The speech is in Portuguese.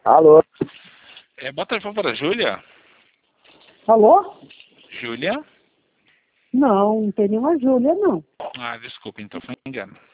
Alô? Boa tarde, por favor, Júlia? Alô? Júlia? Não tem nenhuma Júlia, não. Ah, desculpa, então foi engano.